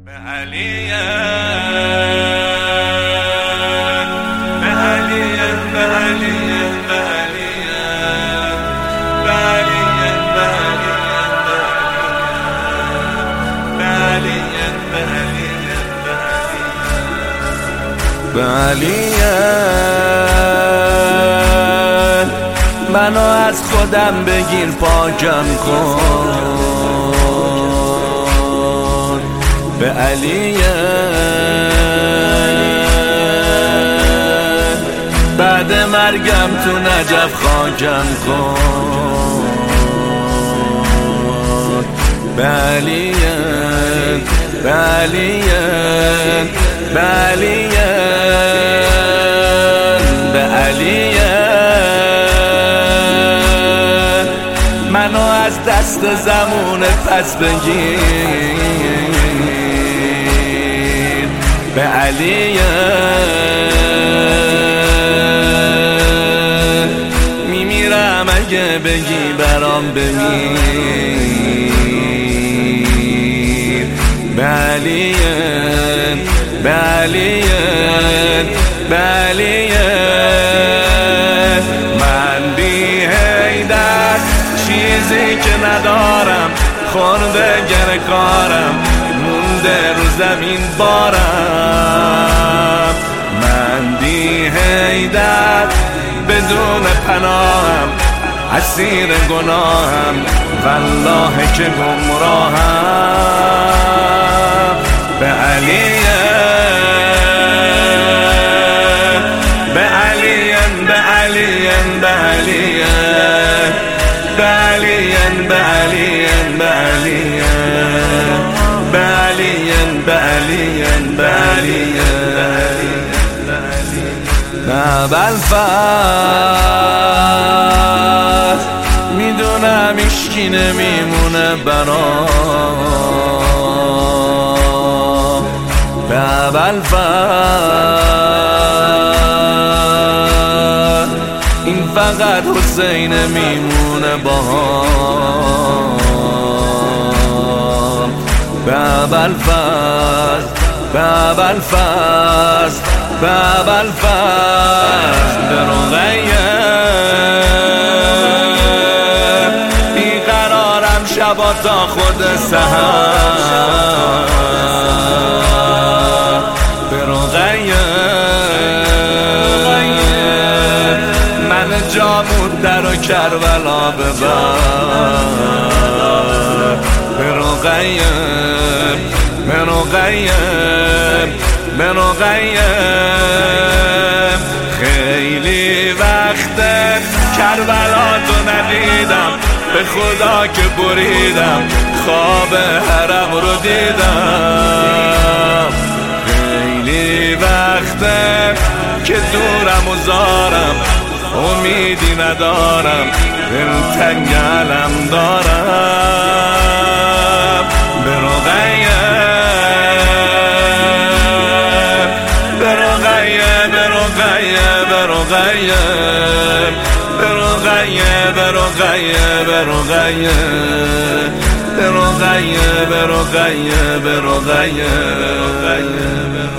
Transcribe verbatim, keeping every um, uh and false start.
به علیه به علیه به علیه به علیه به علیه به علیه به علیه به علیه منو از خودم بگیر پاکم کن به علیه بعد مرگم تو نجف خاکم کن به علیه به علیه به علیه به علیه منو از دست زمون پس بگیر به علیه میمیرم اگه بگی برام بمیر به علیه به علیه به علیه من بی حیدر چیزی که ندارم خورده گر کارم مونده رو زمین بارم من بی حیدر بدون پناهم اسیر گناهم والله که گمراهم به علیه به علیه به علیه به علیه به علیه به علیه به علیه به علیه به علیه به علیه نه بلفت میدونم اشکی نمیمونه برام نه بلفت این فقط حسین میمونه باهام باب الفاز باب الفاز باب الفاز برغیه بیقرارم شبا تا خود سحر برغیه من جامون در و کربلا ببر برغیه برغیه برغیه خیلی وقته کربلا تو ندیدم به خدا که بریدم خواب حرم رو دیدم خیلی وقته که دورم و زارم امیدی ندارم دلتنگ علم دارم برغیه برغیه برغیه برغیه برغیه برغیه برغیه برغیه برغیه برغیه